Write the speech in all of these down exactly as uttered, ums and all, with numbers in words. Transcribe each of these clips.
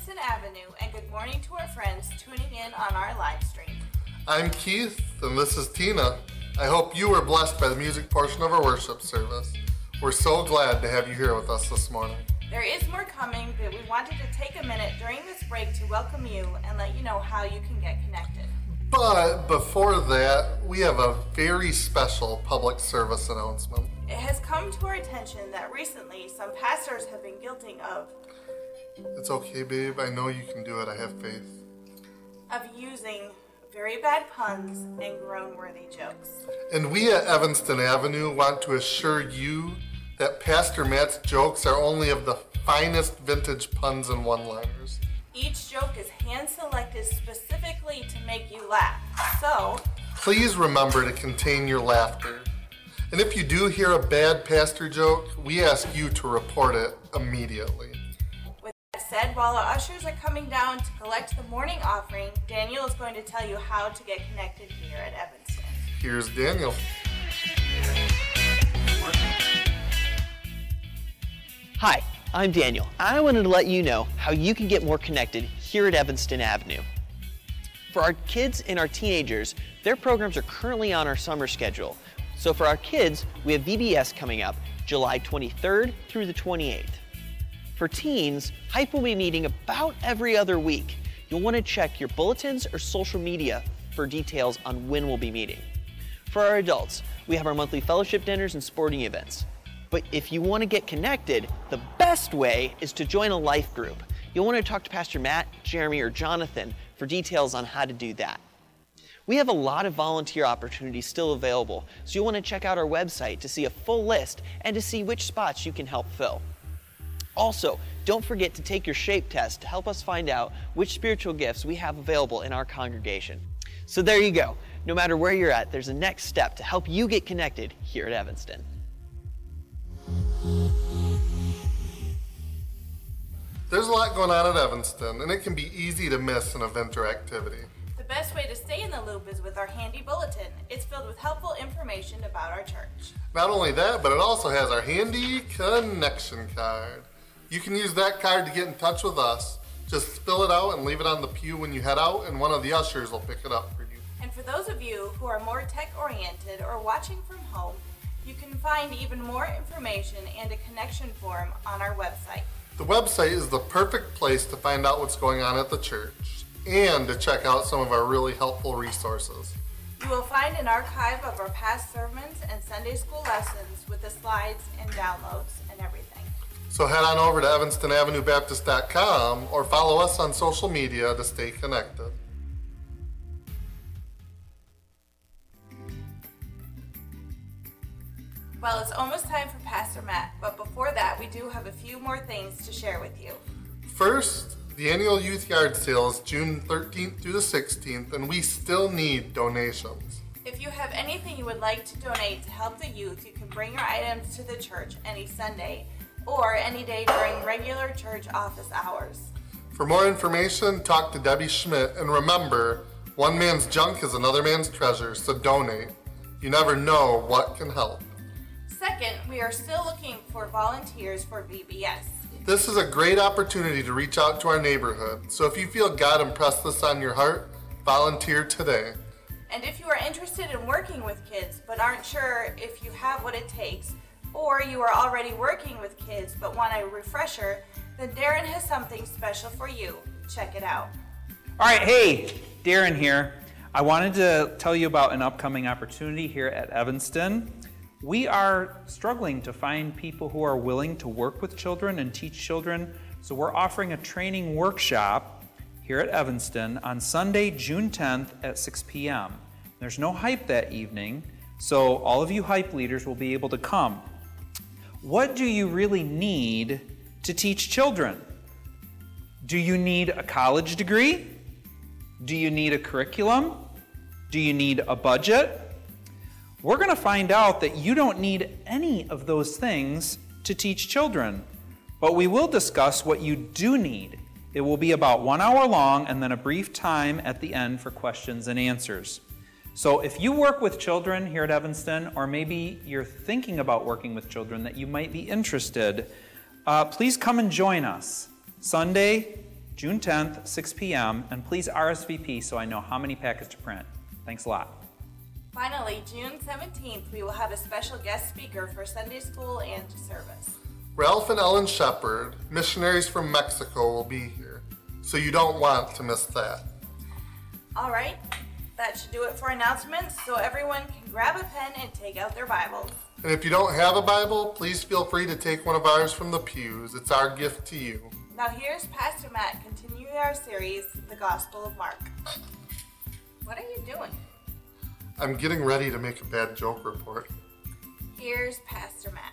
Evanston Avenue, and good morning to our friends tuning in on our live stream. I'm Keith, and this is Tina. I hope you were blessed by the music portion of our worship service. We're so glad to have you here with us this morning. There is more coming, but we wanted to take a minute during this break to welcome you and let you know how you can get connected. But before that, we have a very special public service announcement. It has come to our attention that recently some pastors have been guilty of It's okay, babe. I know you can do it. I have faith. of using very bad puns and groan-worthy jokes. And we at Evanston Avenue want to assure you that Pastor Matt's jokes are only of the finest vintage puns and one-liners. Each joke is hand-selected specifically to make you laugh. So, Please remember to contain your laughter. And if you do hear a bad pastor joke, we ask you to report it immediately. with that said, while our ushers are coming down to collect the morning offering, Daniel is going to tell you how to get connected here at Evanston. Here's Daniel. Hi, I'm Daniel. I wanted to let you know how you can get more connected here at Evanston Avenue. For our kids and our teenagers, their programs are currently on our summer schedule. So for our kids, we have V B S coming up July twenty-third through the twenty-eighth. For teens, Hype will be meeting about every other week. You'll want to check your bulletins or social media for details on when we'll be meeting. For our adults, we have our monthly fellowship dinners and sporting events. But if you want to get connected, the best way is to join a life group. You'll want to talk to Pastor Matt, Jeremy, or Jonathan for details on how to do that. We have a lot of volunteer opportunities still available, so you'll want to check out our website to see a full list and to see which spots you can help fill. Also, don't forget to take your SHAPE test to help us find out which spiritual gifts we have available in our congregation. So there you go. No matter where you're at, there's a next step to help you get connected here at Evanston. There's a lot going on at Evanston, and it can be easy to miss an event or activity. The best way to stay in the loop is with our handy bulletin. It's filled with helpful information about our church. Not only that, but it also has our handy connection card. You can use that card to get in touch with us. Just fill it out and leave it on the pew when you head out, and one of the ushers will pick it up for you. And for those of you who are more tech-oriented or watching from home, you can find even more information and a connection form on our website. The website is the perfect place to find out what's going on at the church and to check out some of our really helpful resources. You will find an archive of our past sermons and Sunday school lessons with the slides and downloads and everything. So head on over to evanston avenue baptist dot com or follow us on social media to stay connected. Well, it's almost time for Pastor Matt, but before that, we do have a few more things to share with you. First, the annual youth yard sale is June thirteenth through the sixteenth, and we still need donations. If you have anything you would like to donate to help the youth, you can bring your items to the church any Sunday or any day during regular church office hours. For more information, talk to Debbie Schmidt, and remember, one man's junk is another man's treasure, so donate. You never know what can help. Second, we are still looking for volunteers for V B S. This is a great opportunity to reach out to our neighborhood, so if you feel God impressed this on your heart, volunteer today. And if you are interested in working with kids but aren't sure if you have what it takes, or you are already working with kids but want a refresher, then Darren has something special for you. Check it out. All right, hey, Darren here. I wanted to tell you about an upcoming opportunity here at Evanston. We are struggling to find people who are willing to work with children and teach children, so we're offering a training workshop here at Evanston on Sunday, June tenth at six p m There's no hype that evening, so all of you hype leaders will be able to come. What do you really need to teach children? Do you need a college degree? Do you need a curriculum? Do you need a budget? We're going to find out that you don't need any of those things to teach children, but we will discuss what you do need. It will be about one hour long and then a brief time at the end for questions and answers. So if you work with children here at Evanston, or maybe you're thinking about working with children that you might be interested, uh, please come and join us Sunday, June tenth, six p m, and please R S V P so I know how many packets to print. Thanks a lot. Finally, June seventeenth, we will have a special guest speaker for Sunday school and service. Ralph and Ellen Shepard, missionaries from Mexico, will be here, so you don't want to miss that. All right, that should do it for announcements, so everyone can grab a pen and take out their Bibles. And if you don't have a Bible, please feel free to take one of ours from the pews. It's our gift to you. Now here's Pastor Matt continuing our series, The Gospel of Mark. What are you doing? I'm getting ready to make a bad joke report. Here's Pastor Matt.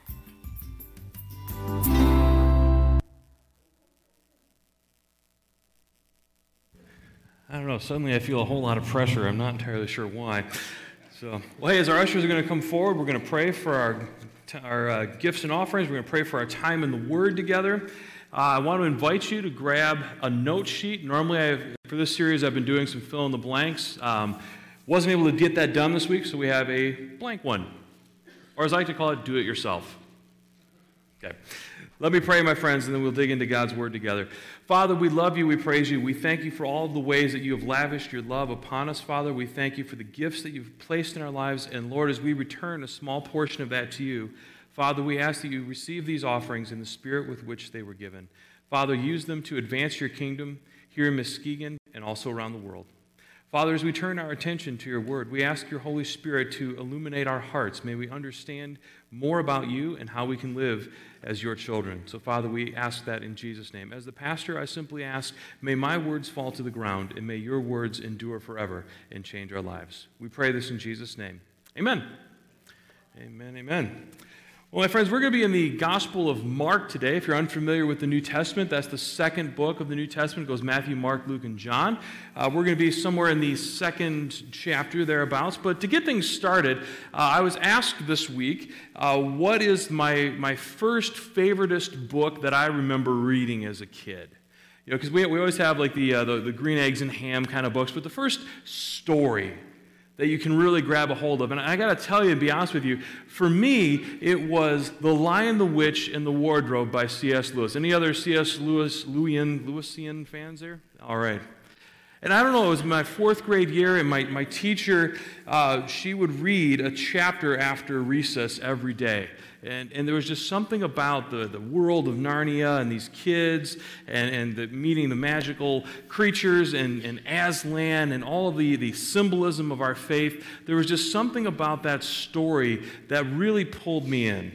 I don't know, suddenly I feel a whole lot of pressure. I'm not entirely sure why. So, well, hey, as our ushers are going to come forward, we're going to pray for our, our uh, gifts and offerings. We're going to pray for our time in the Word together. Uh, I want to invite you to grab a note sheet. Normally, I've, for this series, I've been doing some fill in the blanks. Um, wasn't able to get that done this week, so we have a blank one. Or as I like to call it, do it yourself. Okay. Let me pray, my friends, and then we'll dig into God's Word together. Father, we love you, we praise you. We thank you for all of the ways that you have lavished your love upon us, Father. We thank you for the gifts that you've placed in our lives. And Lord, as we return a small portion of that to you, Father, we ask that you receive these offerings in the spirit with which they were given. Father, use them to advance your kingdom here in Muskegon and also around the world. Father, as we turn our attention to your word, we ask your Holy Spirit to illuminate our hearts. May we understand more about you and how we can live as your children. So, Father, we ask that in Jesus' name. As the pastor, I simply ask, may my words fall to the ground, and may your words endure forever and change our lives. We pray this in Jesus' name. Amen. Amen, amen. Well, my friends, we're going to be in the Gospel of Mark today. If you're unfamiliar with the New Testament, that's the second book of the New Testament. It goes Matthew, Mark, Luke, and John. Uh, we're going to be somewhere in the second chapter thereabouts. But to get things started, uh, I was asked this week, uh, what is my, my first favoritist book that I remember reading as a kid? You know, because we, we always have like the, uh, the, the green eggs and ham kind of books, but the first story that you can really grab a hold of. And I got to tell you, and be honest with you, for me, it was The Lion, the Witch, and the Wardrobe by C S Lewis. Any other C S Lewis, Lewian, Lewisian fans there? All right. And I don't know, it was my fourth grade year, and my, my teacher, uh, she would read a chapter after recess every day. And, and there was just something about the, the world of Narnia and these kids and, and the, meeting the magical creatures and, and Aslan and all of the, the symbolism of our faith. There was just something about that story that really pulled me in.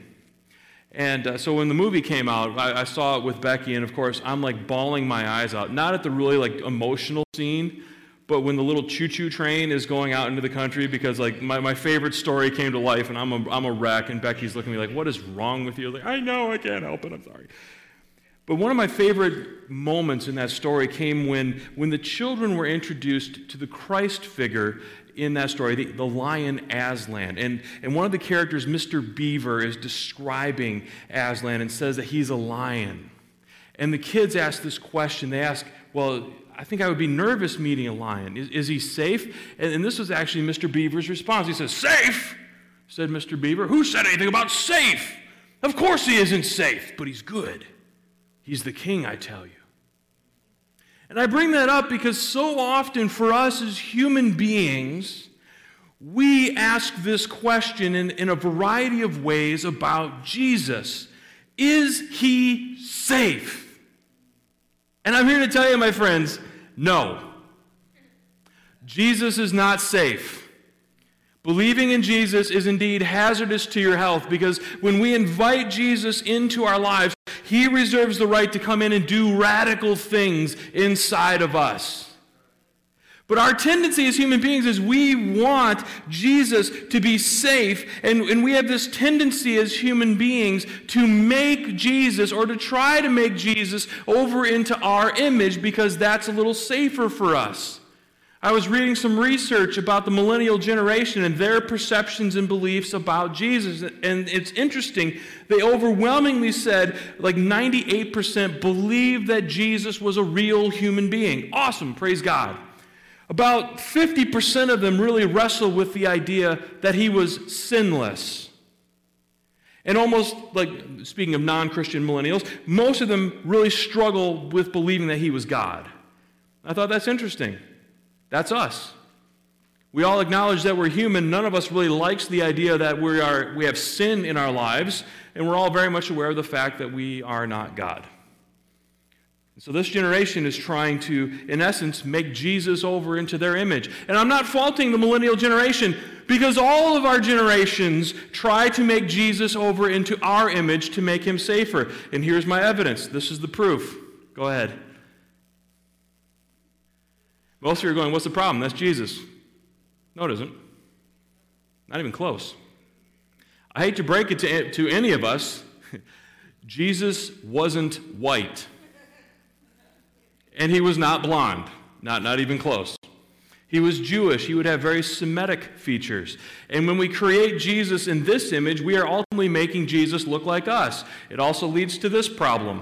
And uh, so when the movie came out, I, I saw it with Becky, and of course, I'm like bawling my eyes out. Not at the really like emotional scene, but when the little choo-choo train is going out into the country, because like my, my favorite story came to life, and I'm a, I'm a wreck, and Becky's looking at me like, what is wrong with you? Like, I know, I can't help it, I'm sorry. But one of my favorite moments in that story came when, when the children were introduced to the Christ figure in that story, the, the lion Aslan. And, and one of the characters, Mister Beaver, is describing Aslan and says that he's a lion. And the kids ask this question. They ask, well, I think I would be nervous meeting a lion. Is, is he safe? And, and this was actually Mister Beaver's response. He says, safe? Said Mister Beaver. Who said anything about safe? Of course he isn't safe, but he's good. He's the king, I tell you. And I bring that up because so often for us as human beings, we ask this question in, in a variety of ways about Jesus. Is he safe? And I'm here to tell you, my friends, no. Jesus is not safe. Believing in Jesus is indeed hazardous to your health, because when we invite Jesus into our lives, he reserves the right to come in and do radical things inside of us. But our tendency as human beings is we want Jesus to be safe, and, and we have this tendency as human beings to make Jesus, or to try to make Jesus, over into our image, because that's a little safer for us. I was reading some research about the millennial generation and their perceptions and beliefs about Jesus, and it's interesting. They overwhelmingly said, like ninety-eight percent believed that Jesus was a real human being. Awesome, praise God. About fifty percent of them really wrestle with the idea that he was sinless. And almost like, speaking of non-Christian millennials, most of them really struggle with believing that he was God. I thought that's interesting. That's us. We all acknowledge that we're human. None of us really likes the idea that we are we have sin in our lives, and we're all very much aware of the fact that we are not God. So this generation is trying to, in essence, make Jesus over into their image. And I'm not faulting the millennial generation, because all of our generations try to make Jesus over into our image to make him safer. And here's my evidence. This is the proof. Go ahead. Most of you are going, what's the problem? That's Jesus. No, it isn't. Not even close. I hate to break it to, to any of us. Jesus wasn't white. And he was not blonde. Not, not even close. He was Jewish. He would have very Semitic features. And when we create Jesus in this image, we are ultimately making Jesus look like us. It also leads to this problem.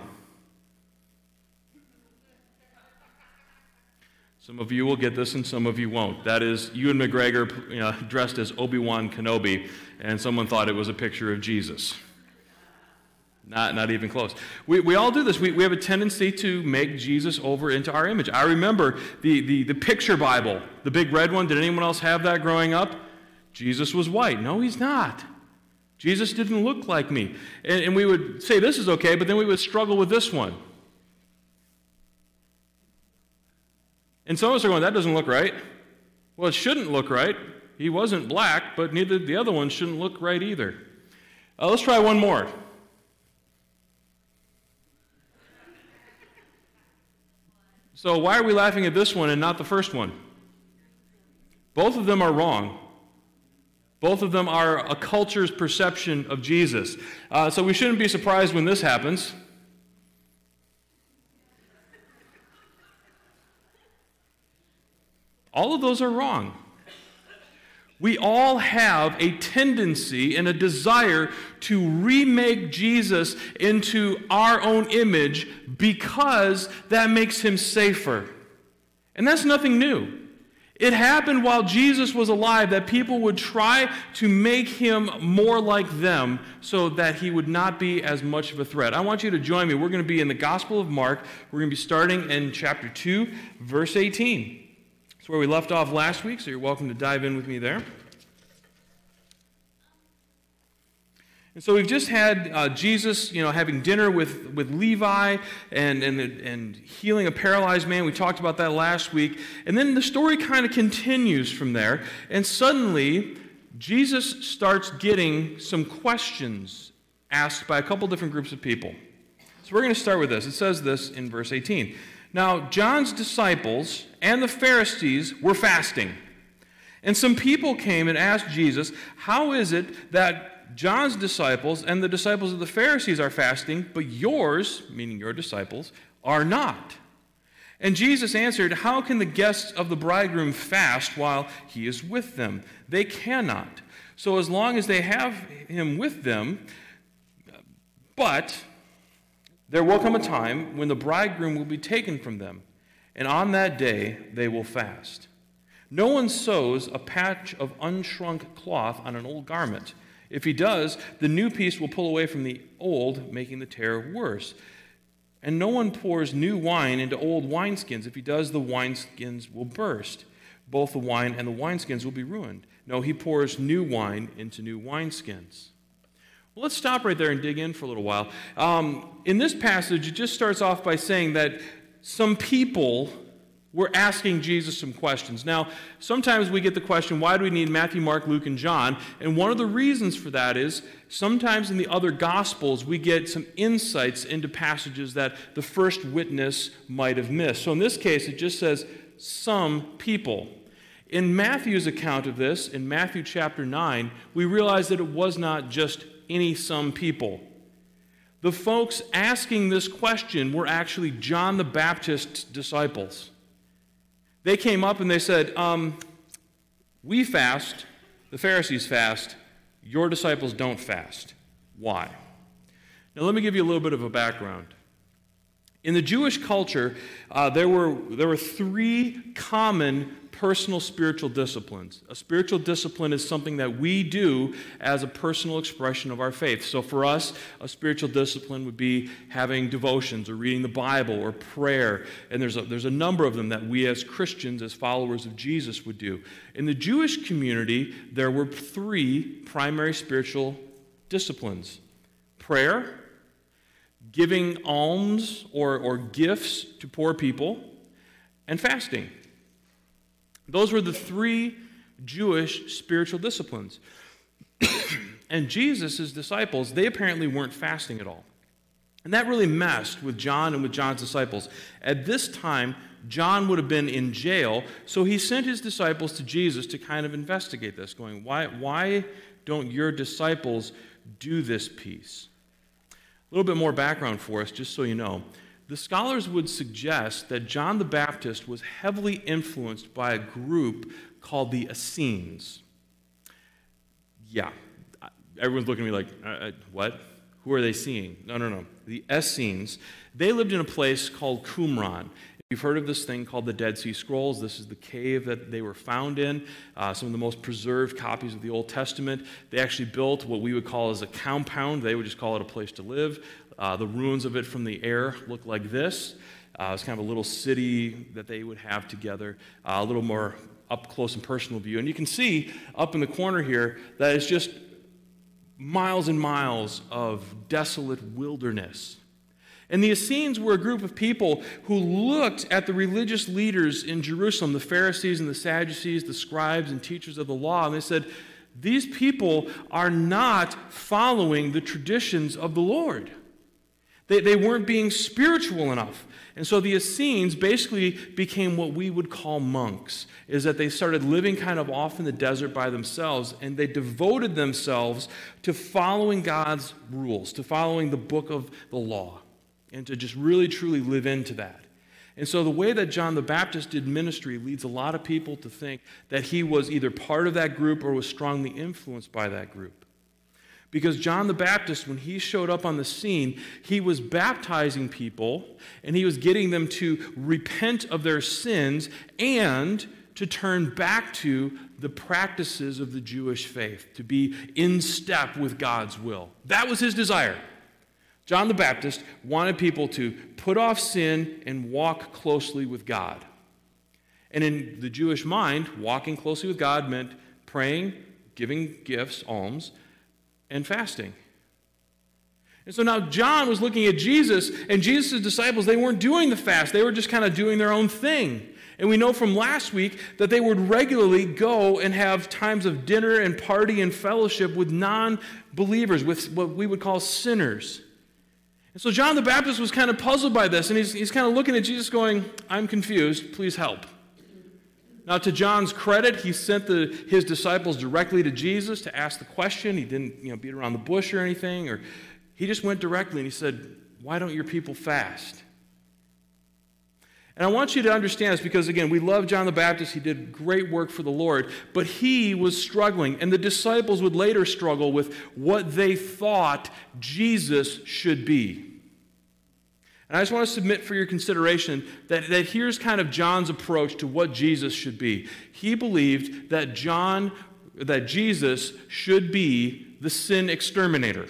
Some of you will get this and some of you won't. That is, Ewan McGregor, you know, dressed as Obi-Wan Kenobi, and someone thought it was a picture of Jesus. Not, not even close. We, we all do this. We, we have a tendency to make Jesus over into our image. I remember the, the, the picture Bible, the big red one. Did anyone else have that growing up? Jesus was white. No, he's not. Jesus didn't look like me. And, and we would say this is okay, but then we would struggle with this one. And some of us are going, that doesn't look right. Well, it shouldn't look right. He wasn't black, but neither the other one shouldn't look right either. Uh, let's try one more. So why are we laughing at this one and not the first one? Both of them are wrong. Both of them are a culture's perception of Jesus. Uh, so we shouldn't be surprised when this happens. All of those are wrong. We all have a tendency and a desire to remake Jesus into our own image because that makes him safer. And that's nothing new. It happened while Jesus was alive that people would try to make him more like them so that he would not be as much of a threat. I want you to join me. We're going to be in the Gospel of Mark. We're going to be starting in chapter two, verse eighteen. That's where we left off last week, so you're welcome to dive in with me there. And so we've just had uh, Jesus, you know, having dinner with, with Levi and, and, and healing a paralyzed man. We talked about that last week. And then the story kind of continues from there. And suddenly, Jesus starts getting some questions asked by a couple different groups of people. So we're going to start with this. It says this in verse eighteen. Now, John's disciples and the Pharisees were fasting. And some people came and asked Jesus, how is it that John's disciples and the disciples of the Pharisees are fasting, but yours, meaning your disciples, are not? And Jesus answered, how can the guests of the bridegroom fast while he is with them? They cannot. So as long as they have him with them, but there will come a time when the bridegroom will be taken from them, and on that day they will fast. No one sews a patch of unshrunk cloth on an old garment. If he does, the new piece will pull away from the old, making the tear worse. And no one pours new wine into old wineskins. If he does, the wineskins will burst. Both the wine and the wineskins will be ruined. No, he pours new wine into new wineskins. Well, let's stop right there and dig in for a little while. Um, in this passage, it just starts off by saying that some people were asking Jesus some questions. Now, sometimes we get the question, why do we need Matthew, Mark, Luke, and John? And one of the reasons for that is sometimes in the other Gospels, we get some insights into passages that the first witness might have missed. So in this case, it just says some people. In Matthew's account of this, in Matthew chapter nine, we realize that it was not just any some people. The folks asking this question were actually John the Baptist's disciples. They came up and they said, um, we fast, the Pharisees fast, your disciples don't fast. Why? Now let me give you a little bit of a background. In the Jewish culture, uh, there were, there were three common personal spiritual disciplines. A spiritual discipline is something that we do as a personal expression of our faith. So for us, a spiritual discipline would be having devotions or reading the Bible or prayer. And there's a, there's a number of them that we as Christians, as followers of Jesus, would do. In the Jewish community, there were three primary spiritual disciplines: prayer, giving alms or, or gifts to poor people, and fasting. Those were the three Jewish spiritual disciplines. And Jesus' disciples, they apparently weren't fasting at all. And that really messed with John and with John's disciples. At this time, John would have been in jail, so he sent his disciples to Jesus to kind of investigate this, going, why, why don't your disciples do this piece? A little bit more background for us, just so you know. The scholars would suggest that John the Baptist was heavily influenced by a group called the Essenes. Yeah, everyone's looking at me like, uh, what? Who are they seeing? No, no, no. The Essenes, they lived in a place called Qumran. You've heard of this thing called the Dead Sea Scrolls. This is the cave that they were found in, uh, some of the most preserved copies of the Old Testament. They actually built what we would call as a compound. They would just call it a place to live. Uh, the ruins of it from the air look like this. Uh, it's kind of a little city that they would have together, uh, a little more up close and personal view. And you can see up in the corner here that it's just miles and miles of desolate wilderness. And the Essenes were a group of people who looked at the religious leaders in Jerusalem, the Pharisees and the Sadducees, the scribes and teachers of the law, and they said, these people are not following the traditions of the Lord. They, they weren't being spiritual enough. And so the Essenes basically became what we would call monks, is that they started living kind of off in the desert by themselves, and they devoted themselves to following God's rules, to following the book of the law, and to just really, truly live into that. And so the way that John the Baptist did ministry leads a lot of people to think that he was either part of that group or was strongly influenced by that group. Because John the Baptist, when he showed up on the scene, he was baptizing people, and he was getting them to repent of their sins and to turn back to the practices of the Jewish faith, to be in step with God's will. That was his desire. John the Baptist wanted people to put off sin and walk closely with God. And in the Jewish mind, walking closely with God meant praying, giving gifts, alms, and fasting. And so now John was looking at Jesus, and Jesus' disciples, they weren't doing the fast. They were just kind of doing their own thing. And we know from last week that they would regularly go and have times of dinner and party and fellowship with non-believers, with what we would call sinners. And so John the Baptist was kind of puzzled by this, and he's, he's kind of looking at Jesus going, I'm confused, please help. Now, to John's credit, he sent the, his disciples directly to Jesus to ask the question. He didn't, you know, beat around the bush or anything, or he just went directly and he said, why don't your people fast? And I want you to understand this because, again, we love John the Baptist. He did great work for the Lord, but he was struggling, and the disciples would later struggle with what they thought Jesus should be. And I just want to submit for your consideration that, that here's kind of John's approach to what Jesus should be. He believed that John, that Jesus should be the sin exterminator.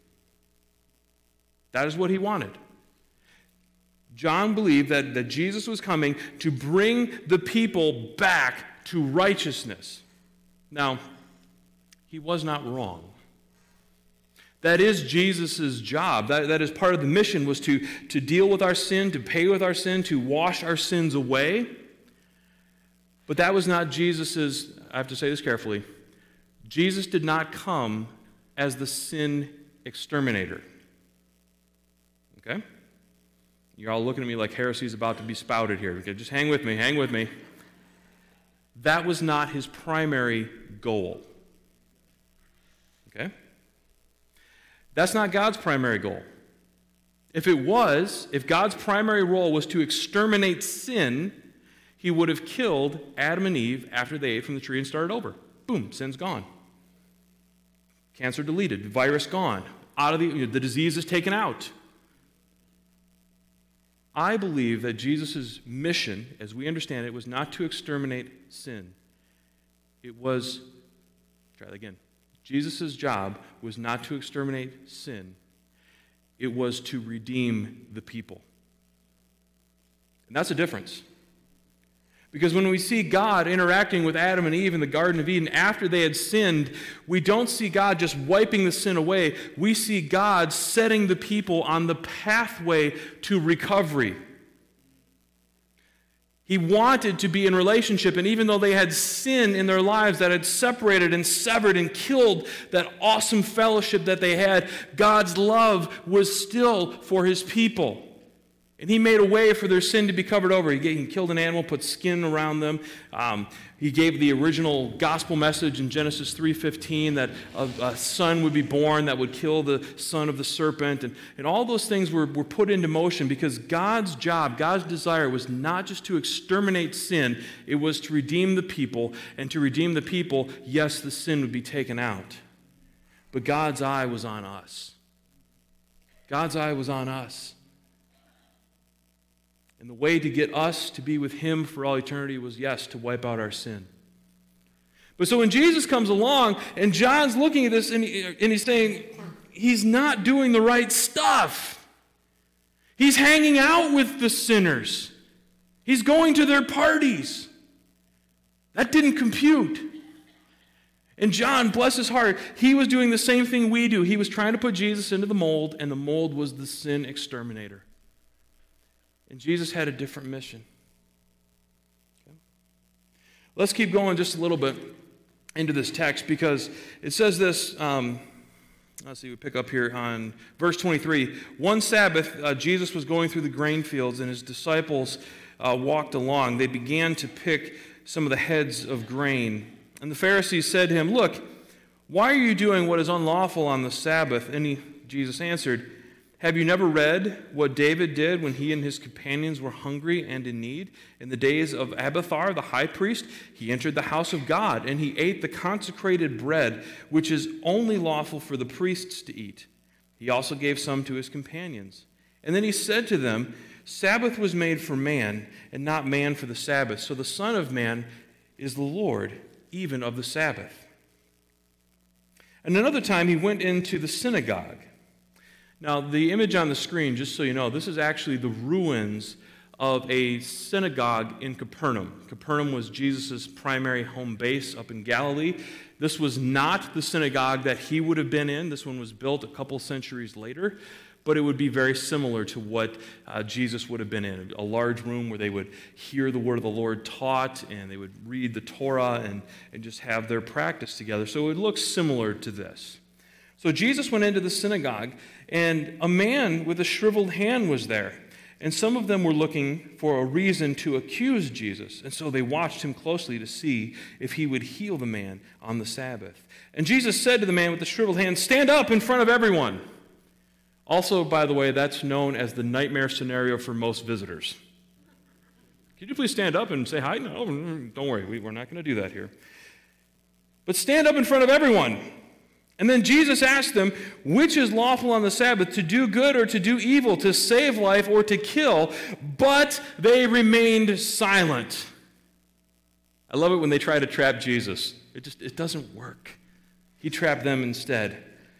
That is what he wanted. John believed that, that Jesus was coming to bring the people back to righteousness. Now, he was not wrong. That is Jesus' job. That, that is part of the mission, was to, to deal with our sin, to pay with our sin, to wash our sins away. But that was not Jesus', I have to say this carefully, Jesus did not come as the sin exterminator. Okay? You're all looking at me like heresy is about to be spouted here. Okay, just hang with me, hang with me. That was not his primary goal. Okay? That's not God's primary goal. If it was, if God's primary role was to exterminate sin, he would have killed Adam and Eve after they ate from the tree and started over. Boom, sin's gone. Cancer deleted, virus gone. Out of the, the disease is taken out. I believe that Jesus' mission, as we understand it, was not to exterminate sin. It was, try that again. Jesus' job was not to exterminate sin. It was to redeem the people. And that's a difference. Because when we see God interacting with Adam and Eve in the Garden of Eden after they had sinned, we don't see God just wiping the sin away. We see God setting the people on the pathway to recovery. He wanted to be in relationship, and even though they had sin in their lives that had separated and severed and killed that awesome fellowship that they had, God's love was still for his people. And he made a way for their sin to be covered over. He, gave, he killed an animal, put skin around them. Um, he gave the original gospel message in Genesis three fifteen that a, a son would be born that would kill the son of the serpent. And, and all those things were, were put into motion because God's job, God's desire was not just to exterminate sin. It was to redeem the people. And to redeem the people, yes, the sin would be taken out. But God's eye was on us. God's eye was on us. And the way to get us to be with him for all eternity was, yes, to wipe out our sin. But so when Jesus comes along, and John's looking at this, and, he, and he's saying, he's not doing the right stuff. He's hanging out with the sinners. He's going to their parties. That didn't compute. And John, bless his heart, he was doing the same thing we do. He was trying to put Jesus into the mold, and the mold was the sin exterminator. And Jesus had a different mission. Okay. Let's keep going just a little bit into this text because it says this, um, let's see, we pick up here on verse twenty-three. One Sabbath, uh, Jesus was going through the grain fields and his disciples uh, walked along. They began to pick some of the heads of grain. And the Pharisees said to him, "Look, why are you doing what is unlawful on the Sabbath?" And he, Jesus answered, "Have you never read what David did when he and his companions were hungry and in need? In the days of Abiathar, the high priest, he entered the house of God, and he ate the consecrated bread, which is only lawful for the priests to eat. He also gave some to his companions. And then he said to them, Sabbath was made for man, and not man for the Sabbath. So the Son of Man is the Lord, even of the Sabbath." And another time he went into the synagogue. Now, the image on the screen, just so you know, this is actually the ruins of a synagogue in Capernaum. Capernaum was Jesus' primary home base up in Galilee. This was not the synagogue that he would have been in. This one was built a couple centuries later, but it would be very similar to what uh, Jesus would have been in. A large room where they would hear the word of the Lord taught, and they would read the Torah and, and just have their practice together. So it would look similar to this. So Jesus went into the synagogue, and a man with a shriveled hand was there. And some of them were looking for a reason to accuse Jesus. And so they watched him closely to see if he would heal the man on the Sabbath. And Jesus said to the man with the shriveled hand, "Stand up in front of everyone." Also, by the way, that's known as the nightmare scenario for most visitors. Could you please stand up and say hi? No, don't worry, we're not going to do that here. But stand up in front of everyone. And then Jesus asked them, "Which is lawful on the Sabbath, to do good or to do evil, to save life or to kill?" But they remained silent. I love it when they try to trap Jesus. It just it doesn't work. He trapped them instead.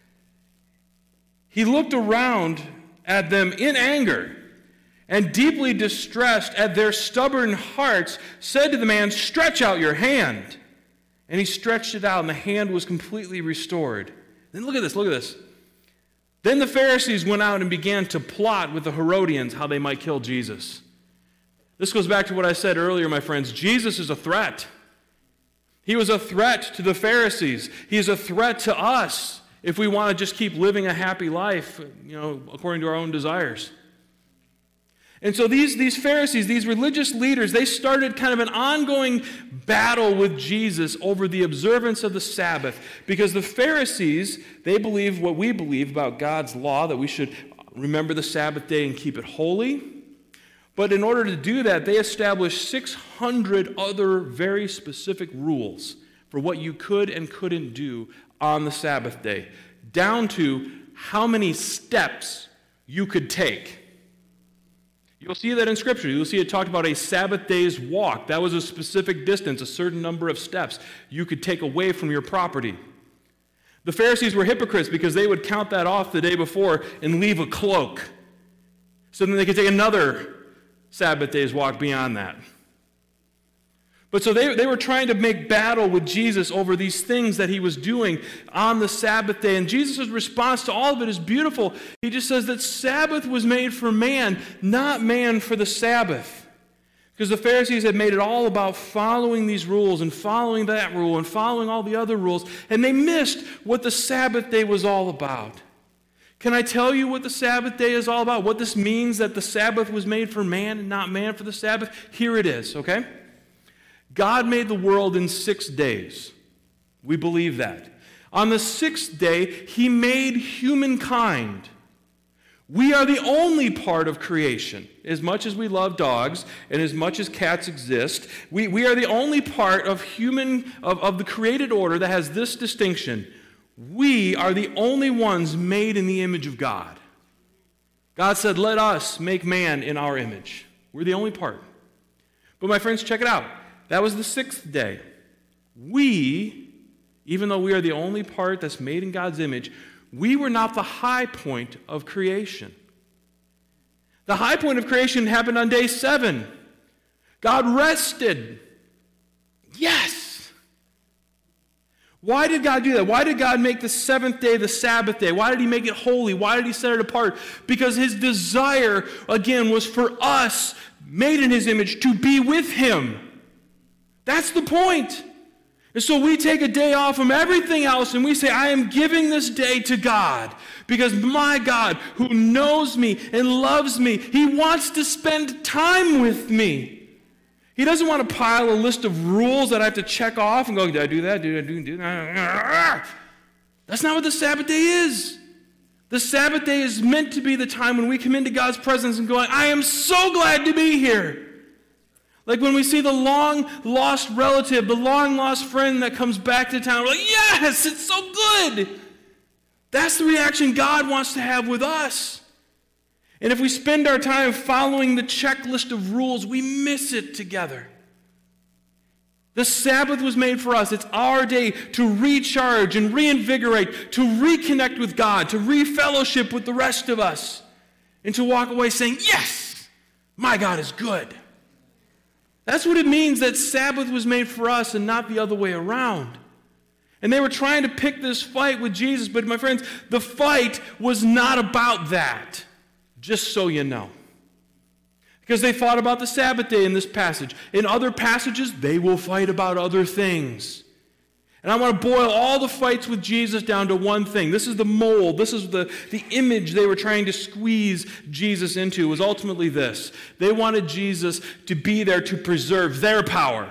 He looked around at them in anger and, deeply distressed at their stubborn hearts, said to the man, "Stretch out your hand." And he stretched it out, and the hand was completely restored. Then look at this, look at this. Then the Pharisees went out and began to plot with the Herodians how they might kill Jesus. This goes back to what I said earlier, my friends. Jesus is a threat. He was a threat to the Pharisees. He is a threat to us if we want to just keep living a happy life, you know, according to our own desires. And so these, these Pharisees, these religious leaders, they started kind of an ongoing battle with Jesus over the observance of the Sabbath. Because the Pharisees, they believe what we believe about God's law, that we should remember the Sabbath day and keep it holy. But in order to do that, they established six hundred other very specific rules for what you could and couldn't do on the Sabbath day, down to how many steps you could take. You'll see that in Scripture. You'll see it talked about a Sabbath day's walk. That was a specific distance, a certain number of steps you could take away from your property. The Pharisees were hypocrites because they would count that off the day before and leave a cloak, so then they could take another Sabbath day's walk beyond that. But so they, they were trying to make battle with Jesus over these things that he was doing on the Sabbath day. And Jesus' response to all of it is beautiful. He just says that Sabbath was made for man, not man for the Sabbath. Because the Pharisees had made it all about following these rules and following that rule and following all the other rules. And they missed what the Sabbath day was all about. Can I tell you what the Sabbath day is all about? What this means that the Sabbath was made for man and not man for the Sabbath? Here it is, okay? God made the world in six days. We believe that. On the sixth day, he made humankind. We are the only part of creation. As much as we love dogs and as much as cats exist, we, we are the only part of human, of, of the created order that has this distinction. We are the only ones made in the image of God. God said, let us make man in our image. We're the only part. But my friends, check it out. That was the sixth day. We, even though we are the only part that's made in God's image, we were not the high point of creation. The high point of creation happened on day seven. God rested. Yes. Why did God do that? Why did God make the seventh day the Sabbath day? Why did he make it holy? Why did he set it apart? Because his desire, again, was for us, made in his image, to be with him. That's the point. And so we take a day off from everything else and we say, I am giving this day to God because my God, who knows me and loves me, he wants to spend time with me. He doesn't want to pile a list of rules that I have to check off and go, did I do that? Did I do, do that? That's not what the Sabbath day is. The Sabbath day is meant to be the time when we come into God's presence and go, I am so glad to be here. Like when we see the long-lost relative, the long-lost friend that comes back to town, we're like, yes, it's so good. That's the reaction God wants to have with us. And if we spend our time following the checklist of rules, we miss it together. The Sabbath was made for us. It's our day to recharge and reinvigorate, to reconnect with God, to re-fellowship with the rest of us, and to walk away saying, yes, my God is good. That's what it means that Sabbath was made for us and not the other way around. And they were trying to pick this fight with Jesus, but my friends, the fight was not about that, just so you know. Because they fought about the Sabbath day in this passage. In other passages, they will fight about other things. And I want to boil all the fights with Jesus down to one thing. This is the mold. This is the, the image they were trying to squeeze Jesus into. It was ultimately this. They wanted Jesus to be there to preserve their power.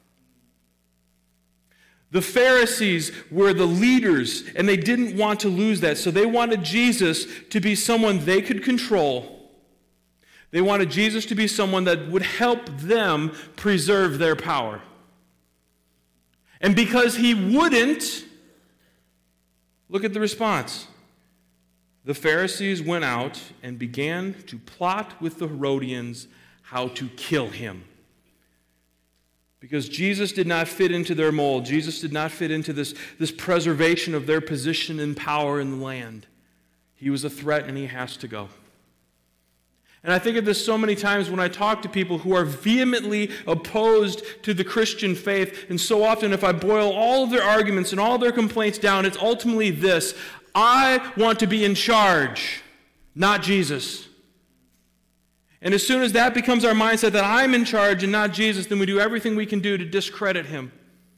The Pharisees were the leaders, and they didn't want to lose that. So they wanted Jesus to be someone they could control. They wanted Jesus to be someone that would help them preserve their power. And because he wouldn't, look at the response. The Pharisees went out and began to plot with the Herodians how to kill him. Because Jesus did not fit into their mold. Jesus did not fit into this, this preservation of their position and power in the land. He was a threat and he has to go. And I think of this so many times when I talk to people who are vehemently opposed to the Christian faith. And so often, if I boil all of their arguments and all their complaints down, it's ultimately this: I want to be in charge, not Jesus. And as soon as that becomes our mindset, that I'm in charge and not Jesus, then we do everything we can do to discredit him.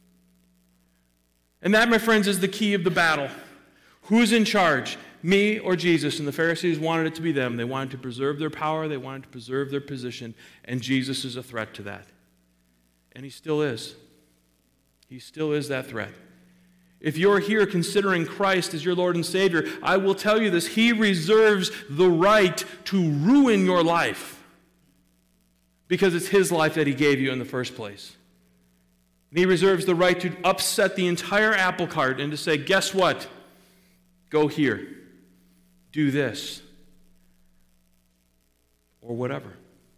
And that, my friends, is the key of the battle. Who's in charge? Me or Jesus? And the Pharisees wanted it to be them. They wanted to preserve their power. They wanted to preserve their position. And Jesus is a threat to that. And he still is. He still is that threat. If you're here considering Christ as your Lord and Savior, I will tell you this: he reserves the right to ruin your life because it's his life that he gave you in the first place. And he reserves the right to upset the entire apple cart and to say, guess what? Go here. Do this. Or whatever.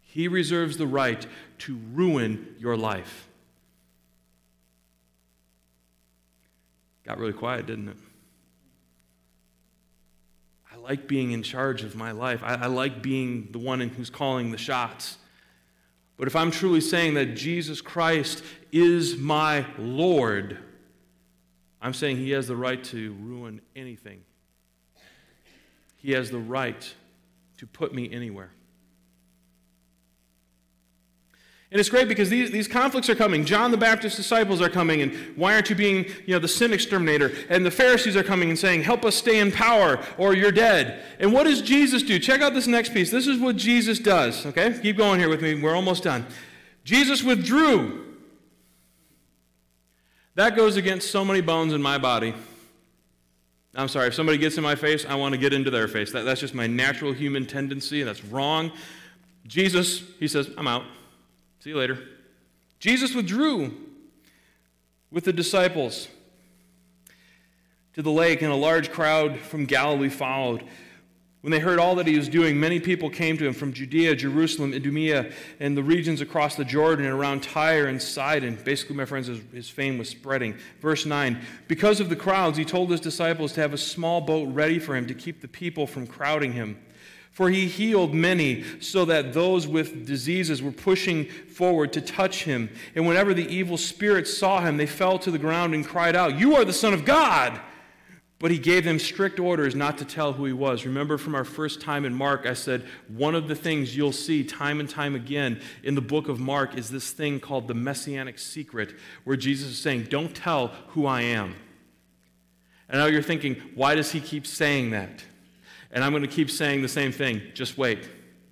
He reserves the right to ruin your life. Got really quiet, didn't it? I like being in charge of my life. I, I like being the one who's calling the shots. But if I'm truly saying that Jesus Christ is my Lord, I'm saying he has the right to ruin anything. He has the right to put me anywhere. And it's great because these, these conflicts are coming. John the Baptist's disciples are coming, and why aren't you being, you know, the sin exterminator? And the Pharisees are coming and saying, help us stay in power or you're dead. And what does Jesus do? Check out this next piece. This is what Jesus does, okay? Keep going here with me. We're almost done. Jesus withdrew. That goes against so many bones in my body. I'm sorry, if somebody gets in my face, I want to get into their face. That, that's just my natural human tendency, and that's wrong. Jesus, he says, I'm out. See you later. Jesus withdrew with the disciples to the lake, and a large crowd from Galilee followed. When they heard all that he was doing, many people came to him from Judea, Jerusalem, Idumea, and the regions across the Jordan and around Tyre and Sidon. Basically, my friends, his, his fame was spreading. Verse nine, because of the crowds, he told his disciples to have a small boat ready for him to keep the people from crowding him. For he healed many, so that those with diseases were pushing forward to touch him. And whenever the evil spirits saw him, they fell to the ground and cried out, "You are the Son of God!" But he gave them strict orders not to tell who he was. Remember from our first time in Mark, I said one of the things you'll see time and time again in the book of Mark is this thing called the Messianic secret, where Jesus is saying, don't tell who I am. And now you're thinking, why does he keep saying that? And I'm going to keep saying the same thing. Just wait.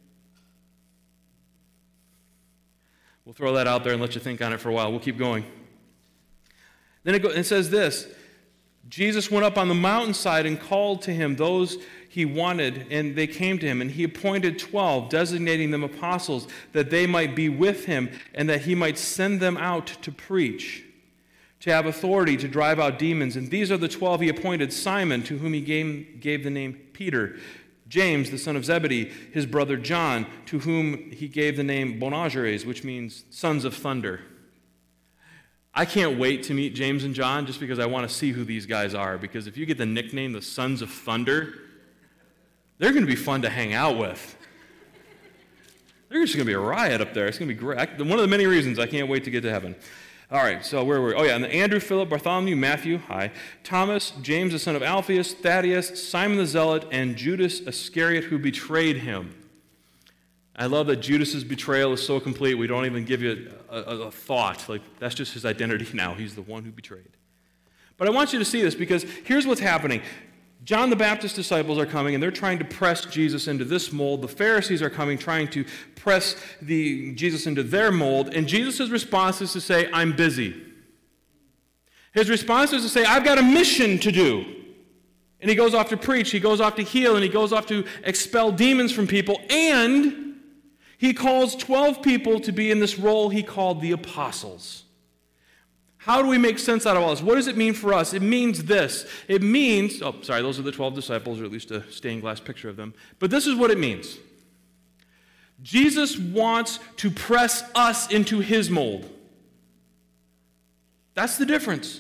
We'll throw that out there and let you think on it for a while. We'll keep going. Then it, go, it says this. Jesus went up on the mountainside and called to him those he wanted, and they came to him. And he appointed twelve, designating them apostles, that they might be with him and that he might send them out to preach, to have authority to drive out demons. And these are the twelve he appointed: Simon, to whom he gave, gave the name Peter; James, the son of Zebedee, his brother John, to whom he gave the name Boanerges, which means sons of thunder. I can't wait to meet James and John just because I want to see who these guys are, because if you get the nickname the sons of thunder, they're going to be fun to hang out with. They're just going to be a riot up there. It's going to be great. I, one of the many reasons I can't wait to get to heaven. All right, so where were we? Oh, yeah, and Andrew, Philip, Bartholomew, Matthew, hi, Thomas, James, the son of Alphaeus, Thaddeus, Simon the Zealot, and Judas Iscariot, who betrayed him. I love that Judas's betrayal is so complete, we don't even give you a, a, a thought. Like, that's just his identity now. He's the one who betrayed. But I want you to see this, because here's what's happening. John the Baptist's disciples are coming, and they're trying to press Jesus into this mold. The Pharisees are coming, trying to press the, Jesus into their mold. And Jesus' response is to say, I'm busy. His response is to say, I've got a mission to do. And he goes off to preach, he goes off to heal, and he goes off to expel demons from people. And he calls twelve people to be in this role he called the apostles. How do we make sense out of all this? What does it mean for us? It means this. It means, oh, sorry, those are the twelve disciples, or at least a stained glass picture of them. But this is what it means. Jesus wants to press us into his mold. That's the difference.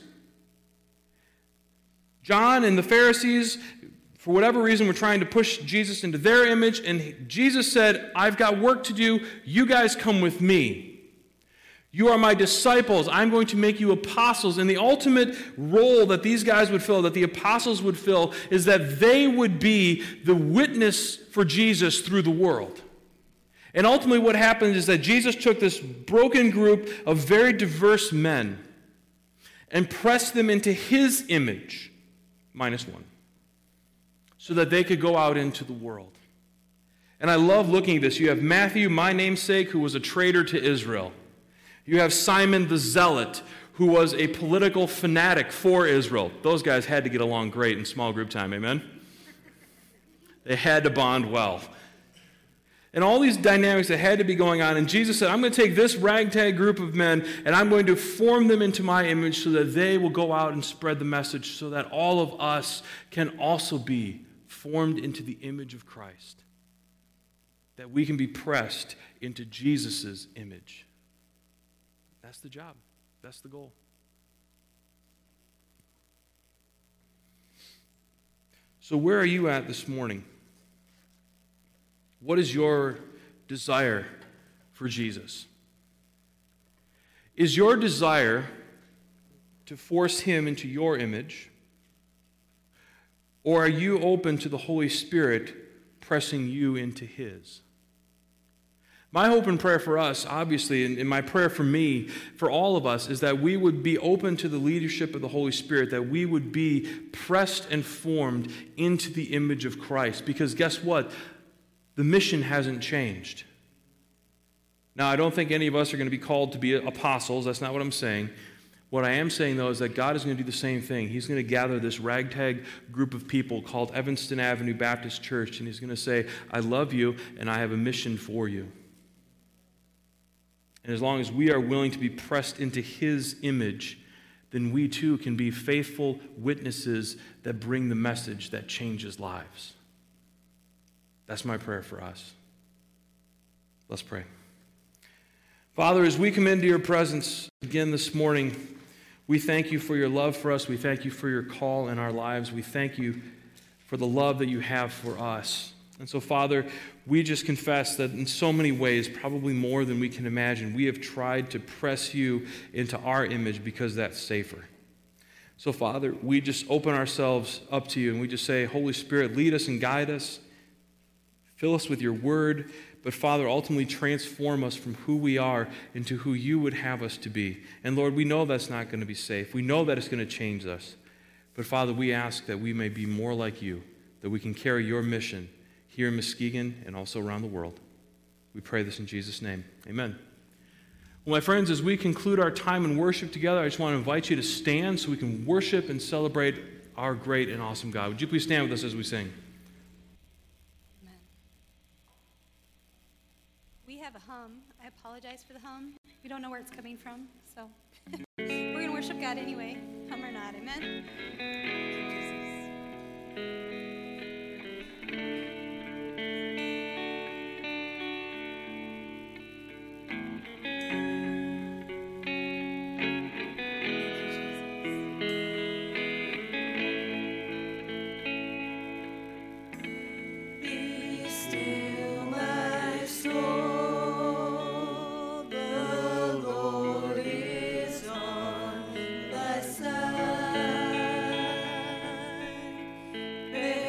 John and the Pharisees, for whatever reason, were trying to push Jesus into their image, and Jesus said, I've got work to do. You guys come with me. You are my disciples. I'm going to make you apostles. And the ultimate role that these guys would fill, that the apostles would fill, is that they would be the witness for Jesus through the world. And ultimately what happened is that Jesus took this broken group of very diverse men and pressed them into his image, minus one, so that they could go out into the world. And I love looking at this. You have Matthew, my namesake, who was a traitor to Israel. You have Simon the Zealot, who was a political fanatic for Israel. Those guys had to get along great in small group time, amen? They had to bond well. And all these dynamics that had to be going on, and Jesus said, I'm going to take this ragtag group of men, and I'm going to form them into my image so that they will go out and spread the message, so that all of us can also be formed into the image of Christ. that we can be pressed into Jesus' image. That's the job. That's the goal. So where are you at this morning? What is your desire for Jesus? Is your desire to force him into your image? Or are you open to the Holy Spirit pressing you into his? My hope and prayer for us, obviously, and, and my prayer for me, for all of us, is that we would be open to the leadership of the Holy Spirit, that we would be pressed and formed into the image of Christ. Because guess what? The mission hasn't changed. Now, I don't think any of us are going to be called to be apostles. That's not what I'm saying. What I am saying, though, is that God is going to do the same thing. He's going to gather this ragtag group of people called Evanston Avenue Baptist Church, and he's going to say, I love you, and I have a mission for you. And as long as we are willing to be pressed into his image, then we too can be faithful witnesses that bring the message that changes lives. That's my prayer for us. Let's pray. Father, as we come into your presence again this morning, we thank you for your love for us. We thank you for your call in our lives. We thank you for the love that you have for us. And so, Father, we just confess that in so many ways, probably more than we can imagine, we have tried to press you into our image because that's safer. So, Father, we just open ourselves up to you and we just say, Holy Spirit, lead us and guide us. Fill us with your word. But, Father, ultimately transform us from who we are into who you would have us to be. And, Lord, we know that's not going to be safe. We know that it's going to change us. But, Father, we ask that we may be more like you, that we can carry your mission here in Muskegon and also around the world. We pray this in Jesus' name. Amen. Well, my friends, as we conclude our time in worship together, I just want to invite you to stand so we can worship and celebrate our great and awesome God. Would you please stand with us as we sing? Amen. We have a hum. I apologize for the hum. We don't know where it's coming from, so we're going to worship God anyway, hum or not. Amen. Side.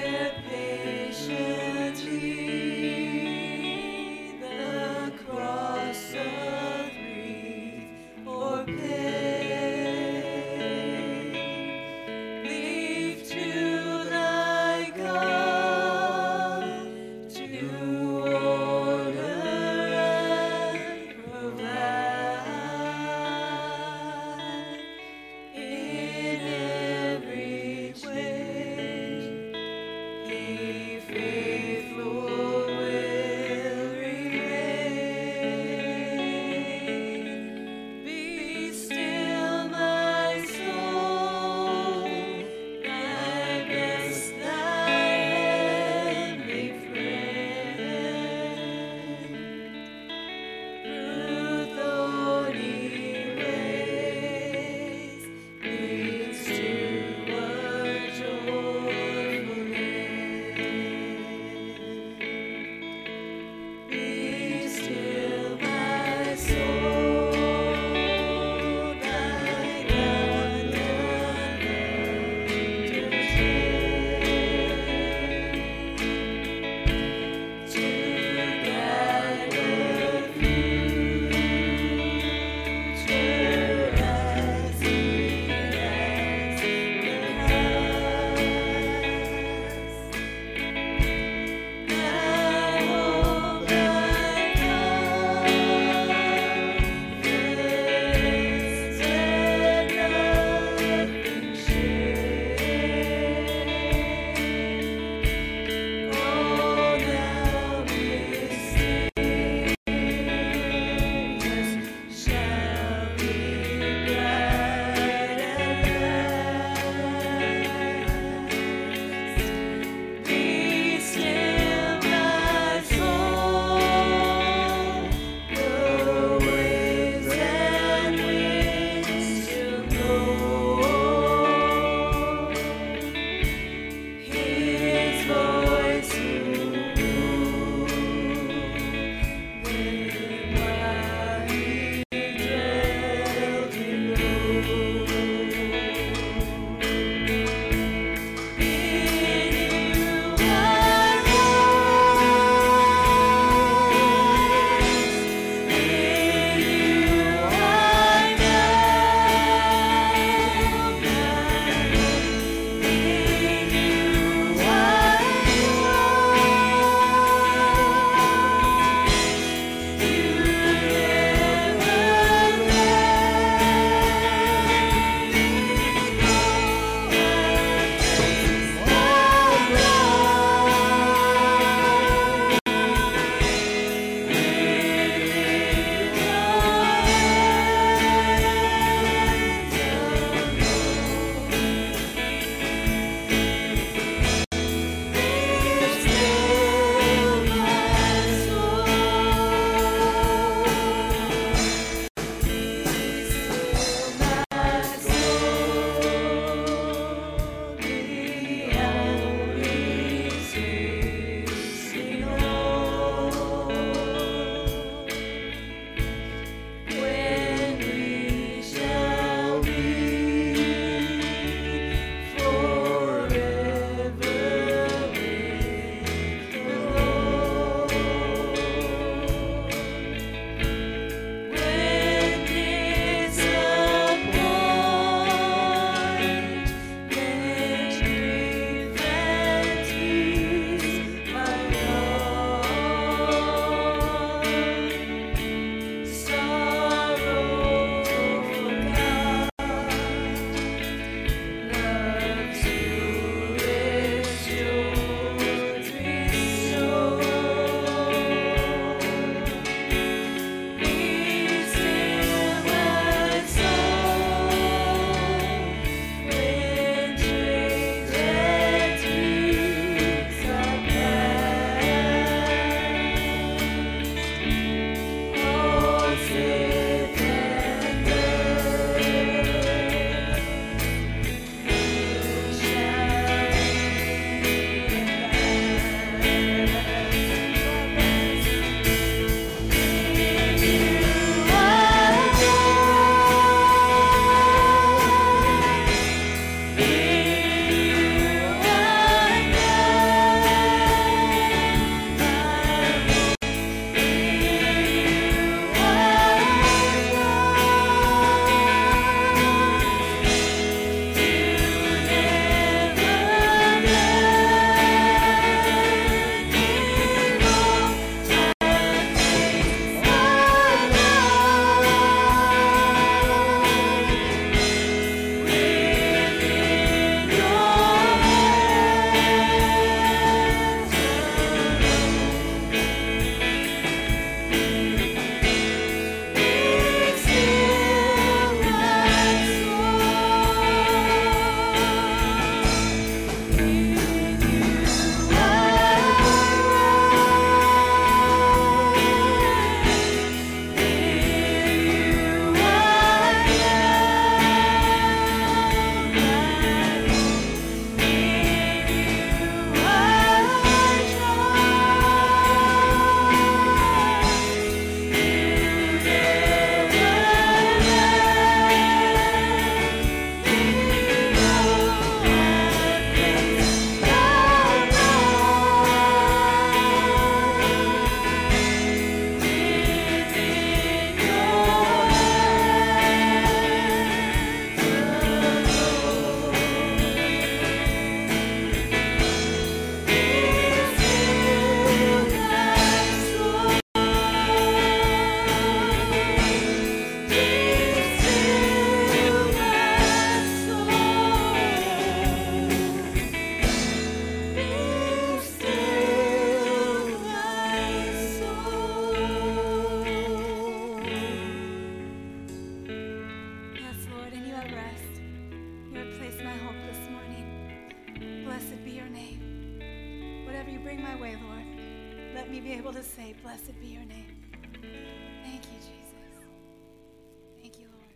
able to say, blessed be your name. Thank you, Jesus. Thank you, Lord.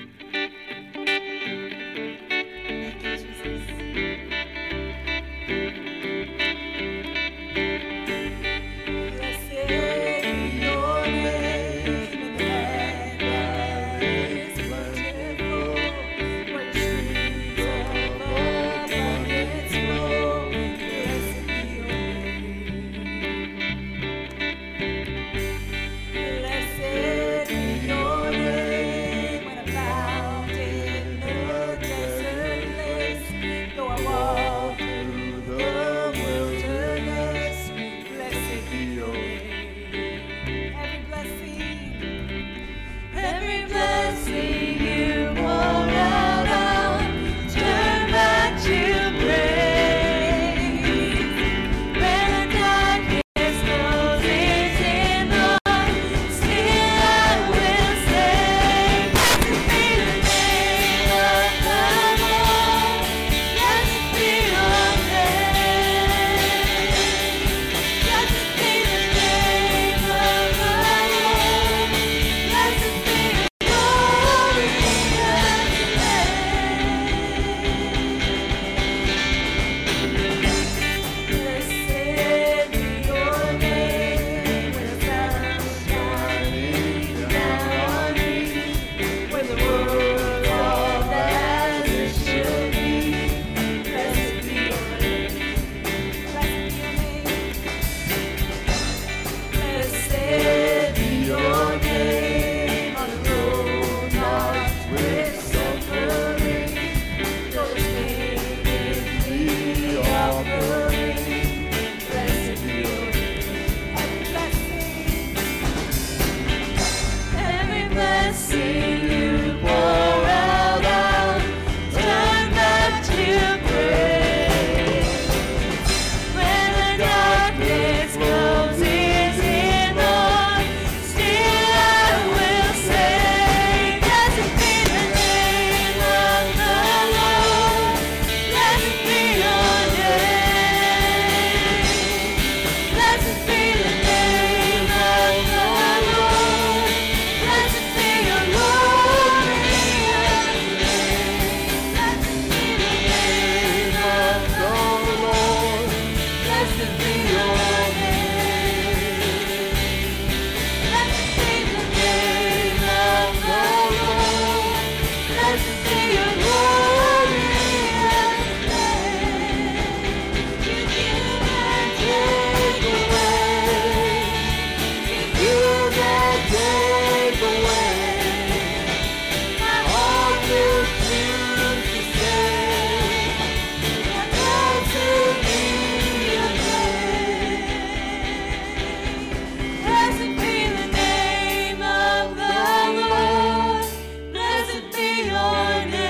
Thank you, Jesus. Blessed be your name in the land that is plentiful, where the streams of abundance flow. Blessed be your name. Blessed be your name when I'm found in the desert place. Though I walk through the wilderness, blessed be your name. Every blessing, every blessing you pour out, I'll turn back to praise. When the darkness closes in on, still I will say, blessed be the name of the Lord. Blessed be your name. Blessed be the name of the Lord. Blessed be your glorious name. Blessed be your name when the sun's shining down on me, when the world's all as it should be. Blessed be your name. Blessed be your name. Blessed be your name on the road marked with suffering. Though the pain in the offering, blessed be your name. Every blessing, every blessing you pour out, I'll turn back to praise. When the darkness closes in on, still I will say, blessed be the name of the Lord. Blessed be your name. Blessed be the name of the Lord. Blessed be your glorious name. Blessed be the name of the Lord. Blessed be your name. Blessed be the name of the Lord. Blessed be your glorious name. You give and take away. You give and take away. My heart will choose to say, blessed be your name. Blessed be the name of the Lord. Blessed be your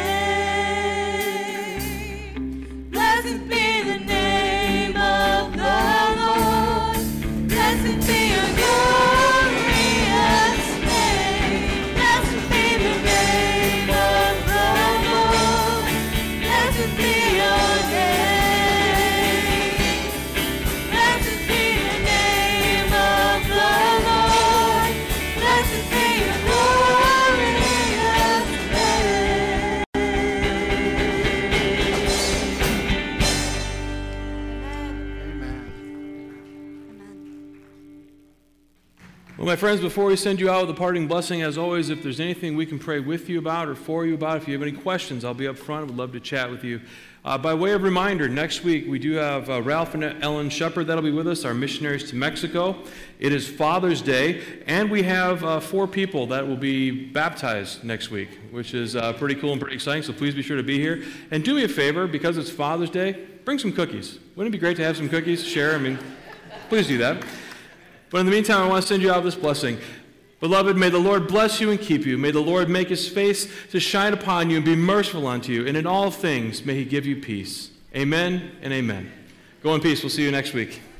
name. Blessed be the name of the Lord. Blessed be your glorious name. Blessed be the name of the Lord. Blessed be your name. Blessed be the name of the Lord. Blessed be your glorious name. Well, my friends, before we send you out with a parting blessing, as always, if there's anything we can pray with you about or for you about, if you have any questions, I'll be up front. Would love to chat with you. Uh, by way of reminder, next week we do have uh, Ralph and Ellen Shepard that'll be with us, our missionaries to Mexico. It is Father's Day, and we have uh, four people that will be baptized next week, which is uh, pretty cool and pretty exciting, so please be sure to be here. And do me a favor, because it's Father's Day, bring some cookies. Wouldn't it be great to have some cookies, share? I mean, please do that. But in the meantime, I want to send you out this blessing. Beloved, may the Lord bless you and keep you. May the Lord make his face to shine upon you and be merciful unto you. And in all things, may he give you peace. Amen and amen. Go in peace. We'll see you next week.